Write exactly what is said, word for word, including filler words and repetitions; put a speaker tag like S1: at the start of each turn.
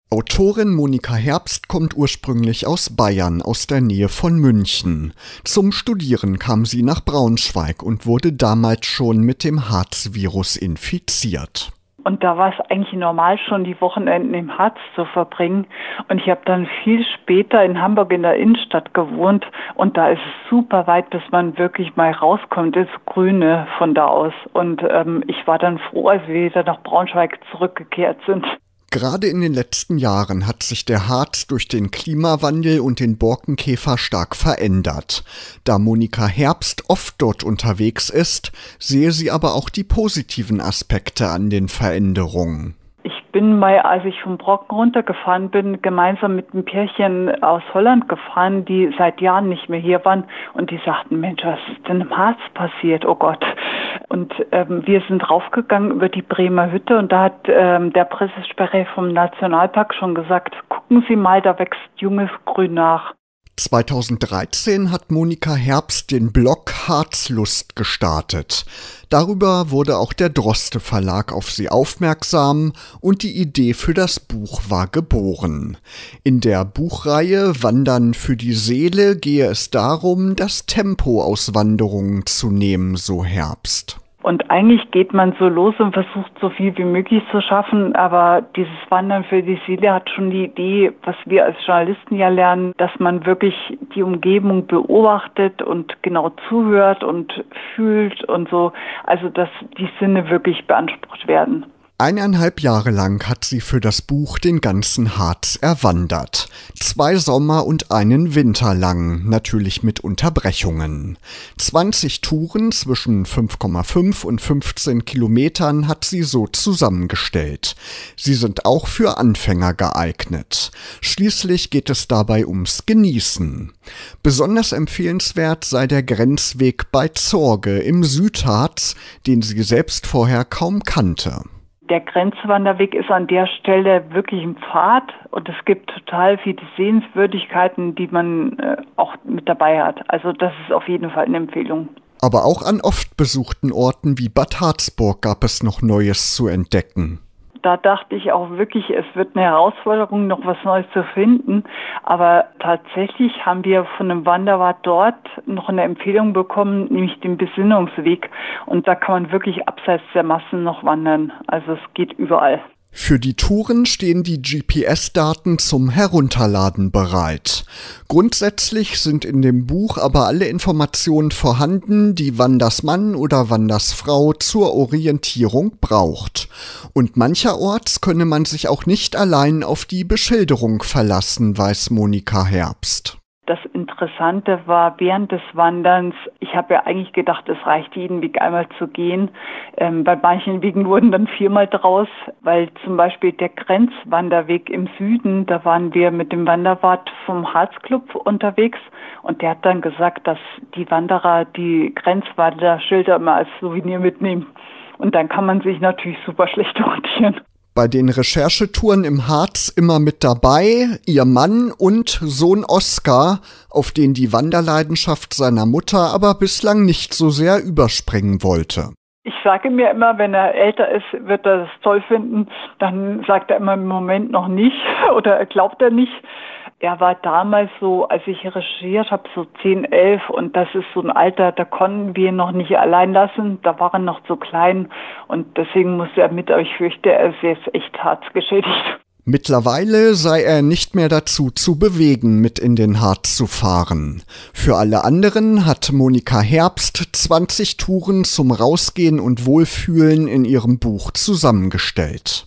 S1: Autorin Monika Herbst kommt ursprünglich aus Bayern, aus der Nähe von München. Zum Studieren kam sie nach Braunschweig und wurde damals schon mit dem Harz-Virus infiziert.
S2: Und da war es eigentlich normal, schon die Wochenenden im Harz zu verbringen. Und ich habe dann viel später in Hamburg in der Innenstadt gewohnt. Und da ist es super weit, bis man wirklich mal rauskommt ins Grüne von da aus. Und ähm, ich war dann froh, als wir wieder nach Braunschweig zurückgekehrt sind.
S1: Gerade in den letzten Jahren hat sich der Harz durch den Klimawandel und den Borkenkäfer stark verändert. Da Monika Herbst oft dort unterwegs ist, sehe sie aber auch die positiven Aspekte an den Veränderungen.
S2: Ich bin mal, als ich vom Brocken runtergefahren bin, gemeinsam mit einem Pärchen aus Holland gefahren, die seit Jahren nicht mehr hier waren. Und die sagten, Mensch, was ist denn im Harz passiert? Oh Gott. Und ähm, wir sind raufgegangen über die Bremer Hütte und da hat ähm, der Pressesprecher vom Nationalpark schon gesagt, gucken Sie mal, da wächst junges Grün nach.
S1: zweitausenddreizehn hat Monika Herbst den Blog Harzlust gestartet. Darüber wurde auch der Droste Verlag auf sie aufmerksam und die Idee für das Buch war geboren. In der Buchreihe Wandern für die Seele gehe es darum, das Tempo aus Wanderungen zu nehmen, so Herbst.
S2: Und eigentlich geht man so los und versucht so viel wie möglich zu schaffen, aber dieses Wandern für die Seele hat schon die Idee, was wir als Journalisten ja lernen, dass man wirklich die Umgebung beobachtet und genau zuhört und fühlt und so, also dass die Sinne wirklich beansprucht werden.
S1: Eineinhalb Jahre lang hat sie für das Buch den ganzen Harz erwandert. Zwei Sommer und einen Winter lang, natürlich mit Unterbrechungen. zwanzig Touren zwischen fünf Komma fünf und fünfzehn Kilometern hat sie so zusammengestellt. Sie sind auch für Anfänger geeignet. Schließlich geht es dabei ums Genießen. Besonders empfehlenswert sei der Grenzweg bei Zorge im Südharz, den sie selbst vorher kaum kannte.
S2: Der Grenzwanderweg ist an der Stelle wirklich ein Pfad und es gibt total viele Sehenswürdigkeiten, die man äh, auch mit dabei hat. Also das ist auf jeden Fall eine Empfehlung.
S1: Aber auch an oft besuchten Orten wie Bad Harzburg gab es noch Neues zu entdecken.
S2: Da dachte ich auch wirklich, es wird eine Herausforderung, noch was Neues zu finden. Aber tatsächlich haben wir von einem Wanderwart dort noch eine Empfehlung bekommen, nämlich den Besinnungsweg. Und da kann man wirklich abseits der Massen noch wandern. Also es geht überall.
S1: Für die Touren stehen die G P S-Daten zum Herunterladen bereit. Grundsätzlich sind in dem Buch aber alle Informationen vorhanden, die Wandersmann oder Wandersfrau zur Orientierung braucht. Und mancherorts könne man sich auch nicht allein auf die Beschilderung verlassen, weiß Monika Herbst.
S2: Das Interessante war während des Wanderns, ich habe ja eigentlich gedacht, es reicht jeden Weg einmal zu gehen. Ähm, bei manchen Wegen wurden dann viermal draus, weil zum Beispiel der Grenzwanderweg im Süden, da waren wir mit dem Wanderwart vom Harzclub unterwegs und der hat dann gesagt, dass die Wanderer die Grenzwanderschilder immer als Souvenir mitnehmen. Und dann kann man sich natürlich super schlecht orientieren.
S1: Bei den Recherchetouren im Harz immer mit dabei, ihr Mann und Sohn Oskar, auf den die Wanderleidenschaft seiner Mutter aber bislang nicht so sehr überspringen wollte.
S2: Ich sage mir immer, wenn er älter ist, wird er das toll finden. Dann sagt er immer im Moment noch nicht oder glaubt er nicht. Er war damals so, als ich recherchiert habe, so zehn, elf und das ist so ein Alter, da konnten wir ihn noch nicht allein lassen, da war er noch zu klein und deswegen musste er mit, aber ich fürchte, er ist jetzt echt hart geschädigt.
S1: Mittlerweile sei er nicht mehr dazu zu bewegen, mit in den Harz zu fahren. Für alle anderen hat Monika Herbst zwanzig Touren zum Rausgehen und Wohlfühlen in ihrem Buch zusammengestellt.